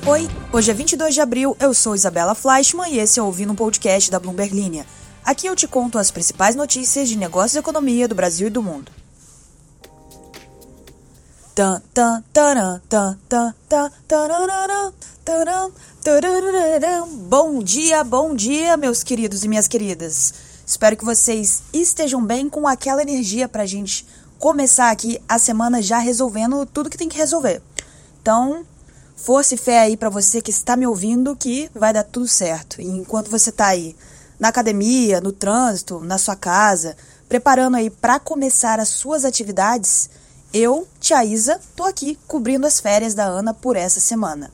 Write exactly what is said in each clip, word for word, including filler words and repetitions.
Oi, hoje é vinte e dois de abril, eu sou Isabela Fleischmann e esse é o Ouvindo um Podcast da Bloomberg Linha. Aqui eu te conto as principais notícias de negócios e economia do Brasil e do mundo. Bom dia, bom dia, meus queridos e minhas queridas. Espero que vocês estejam bem com aquela energia pra gente começar aqui a semana já resolvendo tudo que tem que resolver. Então, força e fé aí pra você que está me ouvindo que vai dar tudo certo. E enquanto você tá aí na academia, no trânsito, na sua casa, preparando aí pra começar as suas atividades, eu, Tia Isa, tô aqui cobrindo as férias da Ana por essa semana.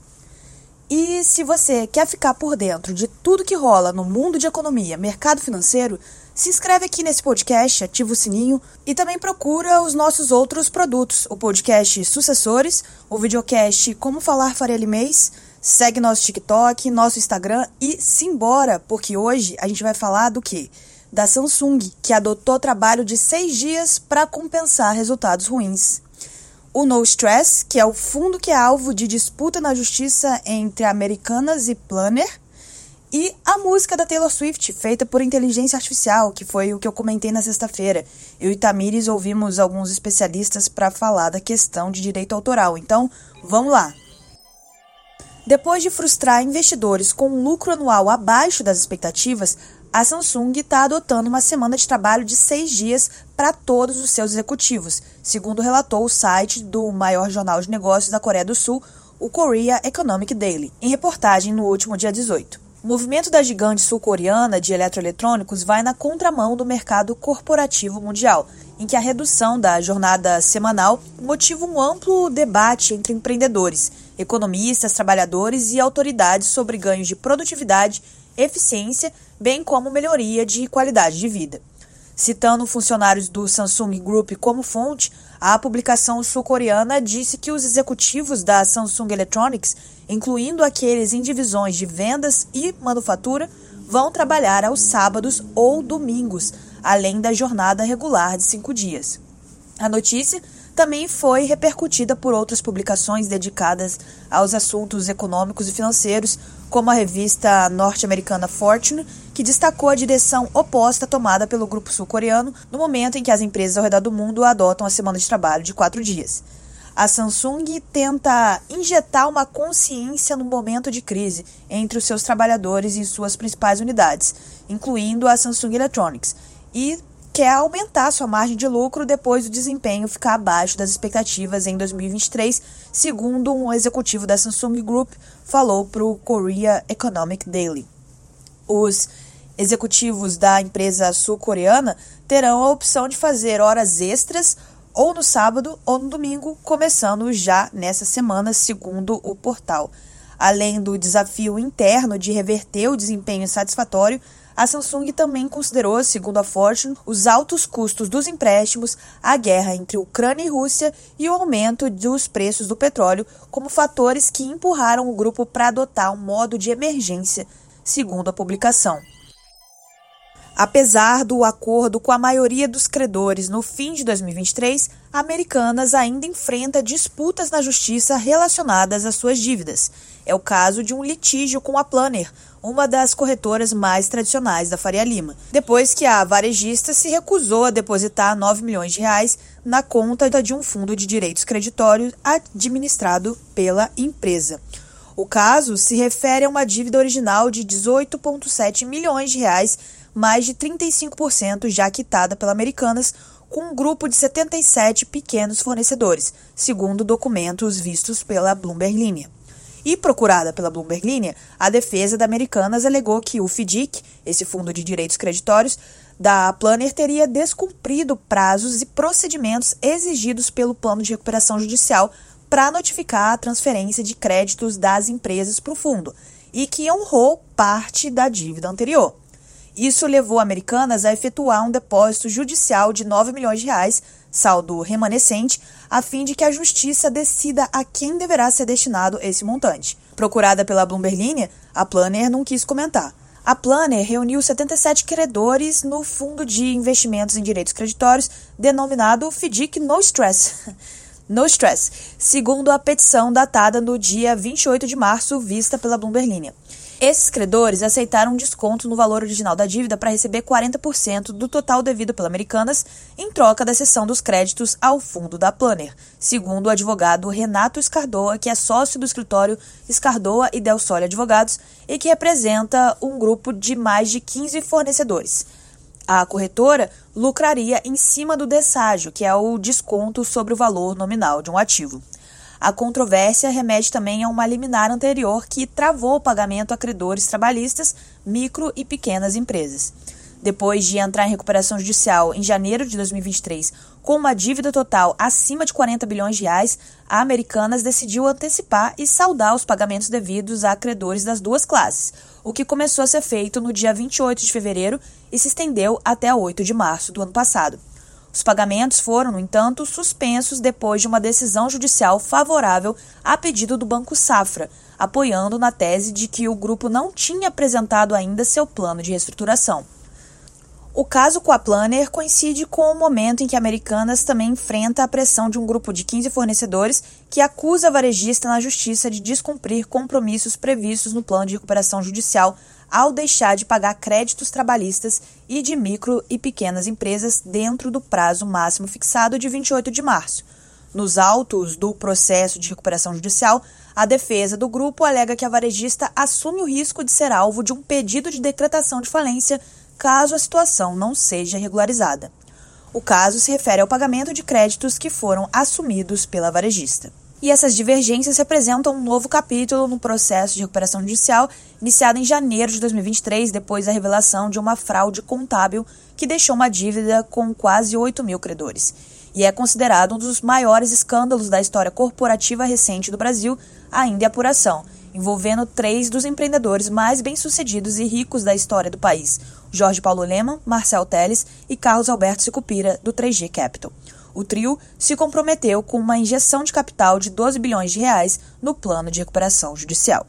E se você quer ficar por dentro de tudo que rola no mundo de economia, mercado financeiro, se inscreve aqui nesse podcast, ativa o sininho e também procura os nossos outros produtos, o podcast Sucessores, o videocast Como Falar Faria Limês, segue nosso TikTok, nosso Instagram e simbora, porque hoje a gente vai falar do quê? Da Samsung, que adotou trabalho de seis dias para compensar resultados ruins. O No Stress, que é o fundo que é alvo de disputa na justiça entre Americanas e Planner. E a música da Taylor Swift, feita por inteligência artificial, que foi o que eu comentei na sexta-feira. Eu e Tamires ouvimos alguns especialistas para falar da questão de direito autoral. Então, vamos lá. Depois de frustrar investidores com um lucro anual abaixo das expectativas, a Samsung está adotando uma semana de trabalho de seis dias para todos os seus executivos, segundo relatou o site do maior jornal de negócios da Coreia do Sul, o Korea Economic Daily, em reportagem no último dia dezoito. O movimento da gigante sul-coreana de eletroeletrônicos vai na contramão do mercado corporativo mundial, em que a redução da jornada semanal motiva um amplo debate entre empreendedores, economistas, trabalhadores e autoridades sobre ganhos de produtividade, eficiência, bem como melhoria de qualidade de vida. Citando funcionários do Samsung Group como fonte, a publicação sul-coreana disse que os executivos da Samsung Electronics, incluindo aqueles em divisões de vendas e manufatura, vão trabalhar aos sábados ou domingos, além da jornada regular de cinco dias. A notícia também foi repercutida por outras publicações dedicadas aos assuntos econômicos e financeiros, como a revista norte-americana Fortune, que destacou a direção oposta tomada pelo grupo sul-coreano no momento em que as empresas ao redor do mundo adotam a semana de trabalho de quatro dias. A Samsung tenta injetar uma consciência no momento de crise entre os seus trabalhadores em suas principais unidades, incluindo a Samsung Electronics, e quer aumentar sua margem de lucro depois do desempenho ficar abaixo das expectativas em dois mil e vinte e três, segundo um executivo da Samsung Group falou para o Korea Economic Daily. Os executivos da empresa sul-coreana terão a opção de fazer horas extras ou no sábado ou no domingo, começando já nessa semana, segundo o portal. Além do desafio interno de reverter o desempenho insatisfatório, a Samsung também considerou, segundo a Fortune, os altos custos dos empréstimos, a guerra entre Ucrânia e Rússia e o aumento dos preços do petróleo como fatores que empurraram o grupo para adotar um modo de emergência, segundo a publicação. Apesar do acordo com a maioria dos credores no fim de dois mil e vinte e três, a Americanas ainda enfrenta disputas na justiça relacionadas às suas dívidas. É o caso de um litígio com a Planner, uma das corretoras mais tradicionais da Faria Lima, depois que a varejista se recusou a depositar nove milhões de reais na conta de um fundo de direitos creditórios administrado pela empresa. O caso se refere a uma dívida original de dezoito vírgula sete milhões de reais, mais de trinta e cinco por cento já quitada pela Americanas, com um grupo de setenta e sete pequenos fornecedores, segundo documentos vistos pela Bloomberg Linha. E procurada pela Bloomberg Linha, a defesa da Americanas alegou que o F D I C, esse fundo de direitos creditórios, da Planner teria descumprido prazos e procedimentos exigidos pelo plano de recuperação judicial para notificar a transferência de créditos das empresas para o fundo, e que honrou parte da dívida anterior. Isso levou a Americanas a efetuar um depósito judicial de nove milhões de reais, saldo remanescente, a fim de que a justiça decida a quem deverá ser destinado esse montante. Procurada pela Bloomberg Linha, a Planner não quis comentar. A Planner reuniu setenta e sete credores no Fundo de Investimentos em Direitos Creditórios, denominado F D I C No Stress. No stress, segundo a petição datada no dia vinte e oito de março, vista pela Bloomberg Linha. Esses credores aceitaram um desconto no valor original da dívida para receber quarenta por cento do total devido pela Americanas em troca da cessão dos créditos ao fundo da Planner, segundo o advogado Renato Scardoa, que é sócio do escritório Scardoa e Del Sole Advogados e que representa um grupo de mais de quinze fornecedores. A corretora lucraria em cima do desságio, que é o desconto sobre o valor nominal de um ativo. A controvérsia remete também a uma liminar anterior que travou o pagamento a credores trabalhistas, micro e pequenas empresas. Depois de entrar em recuperação judicial em janeiro de dois mil e vinte e três com uma dívida total acima de quarenta bilhões de reais, a Americanas decidiu antecipar e saldar os pagamentos devidos a credores das duas classes, o que começou a ser feito no dia vinte e oito de fevereiro e se estendeu até oito de março do ano passado. Os pagamentos foram, no entanto, suspensos depois de uma decisão judicial favorável a pedido do Banco Safra, apoiando na tese de que o grupo não tinha apresentado ainda seu plano de reestruturação. O caso com a Planner coincide com o momento em que a Americanas também enfrenta a pressão de um grupo de quinze fornecedores que acusa a varejista na justiça de descumprir compromissos previstos no plano de recuperação judicial ao deixar de pagar créditos trabalhistas e de micro e pequenas empresas dentro do prazo máximo fixado de vinte e oito de março. Nos autos do processo de recuperação judicial, a defesa do grupo alega que a varejista assume o risco de ser alvo de um pedido de decretação de falência caso a situação não seja regularizada. O caso se refere ao pagamento de créditos que foram assumidos pela varejista. E essas divergências representam um novo capítulo no processo de recuperação judicial iniciado em janeiro de dois mil e vinte e três, depois da revelação de uma fraude contábil que deixou uma dívida com quase oito mil credores. E é considerado um dos maiores escândalos da história corporativa recente do Brasil, ainda em apuração, envolvendo três dos empreendedores mais bem-sucedidos e ricos da história do país, Jorge Paulo Lemann, Marcel Telles e Carlos Alberto Sicupira, do três G Capital. O trio se comprometeu com uma injeção de capital de doze bilhões de reais no plano de recuperação judicial.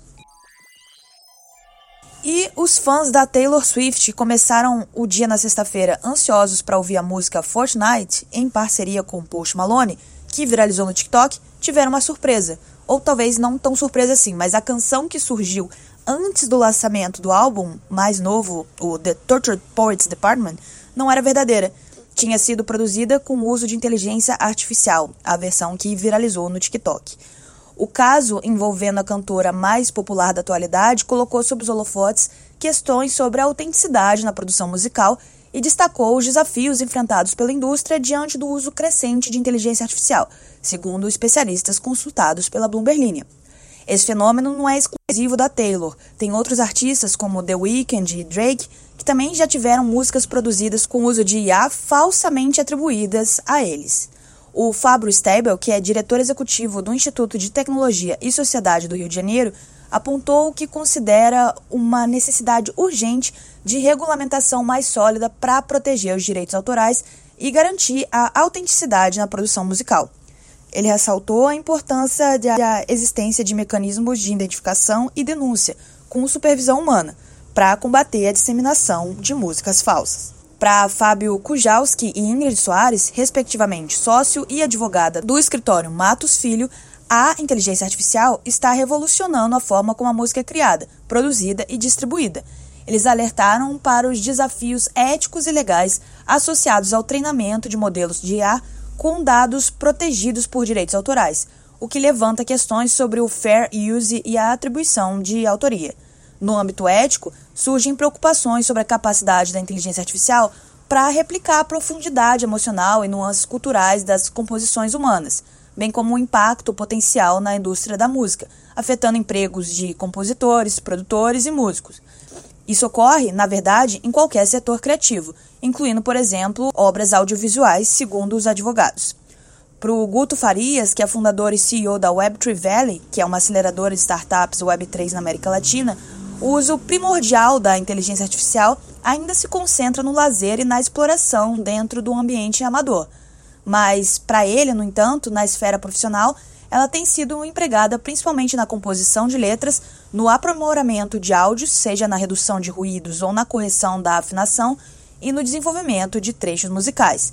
E os fãs da Taylor Swift começaram o dia na sexta-feira ansiosos para ouvir a música Fortnite, em parceria com Post Malone, que viralizou no TikTok, tiveram uma surpresa. Ou talvez não tão surpresa assim, mas a canção que surgiu antes do lançamento do álbum mais novo, o The Tortured Poets Department, não era verdadeira. Tinha sido produzida com o uso de inteligência artificial, a versão que viralizou no TikTok. O caso envolvendo a cantora mais popular da atualidade colocou sob os holofotes questões sobre a autenticidade na produção musical e destacou os desafios enfrentados pela indústria diante do uso crescente de inteligência artificial, segundo especialistas consultados pela Bloomberg Linha. Esse fenômeno não é exclusivo da Taylor. Tem outros artistas como The Weeknd e Drake que também já tiveram músicas produzidas com uso de I A falsamente atribuídas a eles. O Fábio Stabel, que é diretor executivo do Instituto de Tecnologia e Sociedade do Rio de Janeiro, apontou que considera uma necessidade urgente de regulamentação mais sólida para proteger os direitos autorais e garantir a autenticidade na produção musical. Ele ressaltou a importância da existência de mecanismos de identificação e denúncia com supervisão humana para combater a disseminação de músicas falsas. Para Fábio Kujalski e Ingrid Soares, respectivamente sócio e advogada do escritório Matos Filho, a inteligência artificial está revolucionando a forma como a música é criada, produzida e distribuída. Eles alertaram para os desafios éticos e legais associados ao treinamento de modelos de I A com dados protegidos por direitos autorais, o que levanta questões sobre o fair use e a atribuição de autoria. No âmbito ético, surgem preocupações sobre a capacidade da inteligência artificial para replicar a profundidade emocional e nuances culturais das composições humanas, bem como o impacto potencial na indústria da música, afetando empregos de compositores, produtores e músicos. Isso ocorre, na verdade, em qualquer setor criativo, incluindo, por exemplo, obras audiovisuais, segundo os advogados. Para o Guto Farias, que é fundador e C E O da Web três Valley, que é uma aceleradora de startups Web três na América Latina, o uso primordial da inteligência artificial ainda se concentra no lazer e na exploração dentro do ambiente amador. Mas, para ele, no entanto, na esfera profissional, ela tem sido empregada principalmente na composição de letras, no aprimoramento de áudios, seja na redução de ruídos ou na correção da afinação, e no desenvolvimento de trechos musicais.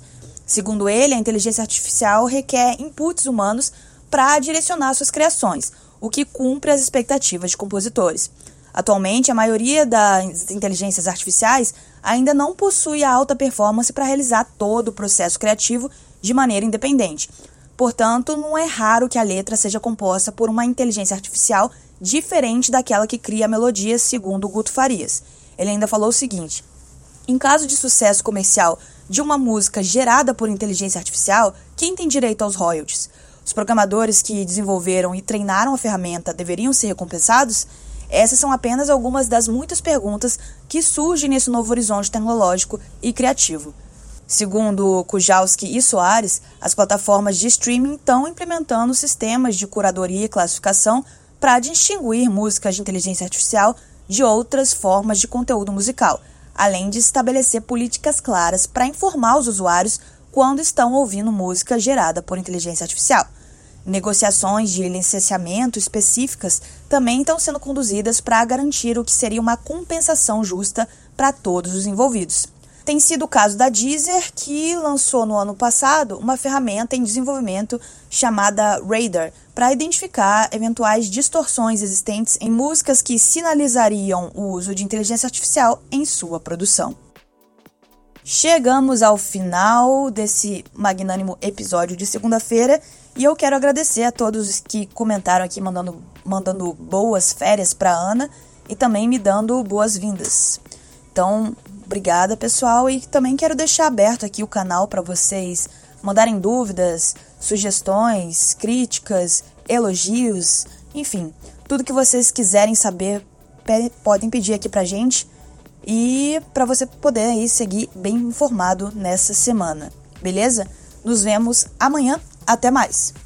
Segundo ele, a inteligência artificial requer inputs humanos para direcionar suas criações, o que cumpre as expectativas de compositores. Atualmente, a maioria das inteligências artificiais ainda não possui a alta performance para realizar todo o processo criativo de maneira independente. Portanto, não é raro que a letra seja composta por uma inteligência artificial diferente daquela que cria a melodia, segundo Guto Farias. Ele ainda falou o seguinte: em caso de sucesso comercial de uma música gerada por inteligência artificial, quem tem direito aos royalties? Os programadores que desenvolveram e treinaram a ferramenta deveriam ser recompensados? Essas são apenas algumas das muitas perguntas que surgem nesse novo horizonte tecnológico e criativo. Segundo Kujalski e Soares, as plataformas de streaming estão implementando sistemas de curadoria e classificação para distinguir músicas de inteligência artificial de outras formas de conteúdo musical, além de estabelecer políticas claras para informar os usuários quando estão ouvindo música gerada por inteligência artificial. Negociações de licenciamento específicas também estão sendo conduzidas para garantir o que seria uma compensação justa para todos os envolvidos. Tem sido o caso da Deezer, que lançou no ano passado uma ferramenta em desenvolvimento chamada Radar, para identificar eventuais distorções existentes em músicas que sinalizariam o uso de inteligência artificial em sua produção. Chegamos ao final desse magnânimo episódio de segunda-feira e eu quero agradecer a todos que comentaram aqui, mandando, mandando boas férias para Ana e também me dando boas-vindas. Então, obrigada, pessoal, e também quero deixar aberto aqui o canal para vocês mandarem dúvidas, sugestões, críticas, elogios, enfim, tudo que vocês quiserem saber podem pedir aqui pra gente e para você poder aí seguir bem informado nessa semana, beleza? Nos vemos amanhã, até mais!